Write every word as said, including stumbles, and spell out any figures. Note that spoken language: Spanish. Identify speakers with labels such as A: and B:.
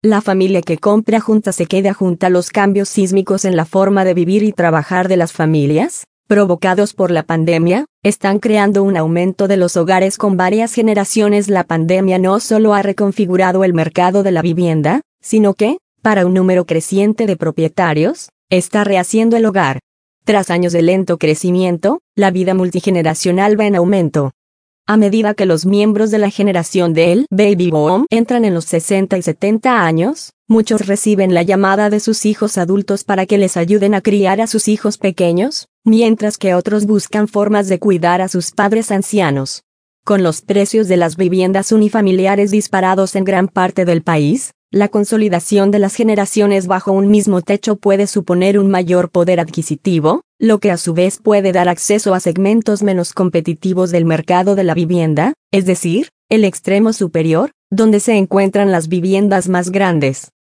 A: La familia que compra junta se queda junta. Los cambios sísmicos en la forma de vivir y trabajar de las familias, provocados por la pandemia, están creando un aumento de los hogares con varias generaciones. La pandemia no solo ha reconfigurado el mercado de la vivienda, sino que, para un número creciente de propietarios, está rehaciendo el hogar. Tras años de lento crecimiento, la vida multigeneracional va en aumento. A medida que los miembros de la generación del baby boom entran en los sesenta y setenta años, muchos reciben la llamada de sus hijos adultos para que les ayuden a criar a sus hijos pequeños, mientras que otros buscan formas de cuidar a sus padres ancianos. Con los precios de las viviendas unifamiliares disparados en gran parte del país, la consolidación de las generaciones bajo un mismo techo puede suponer un mayor poder adquisitivo, lo que a su vez puede dar acceso a segmentos menos competitivos del mercado de la vivienda, es decir, el extremo superior, donde se encuentran las viviendas más grandes.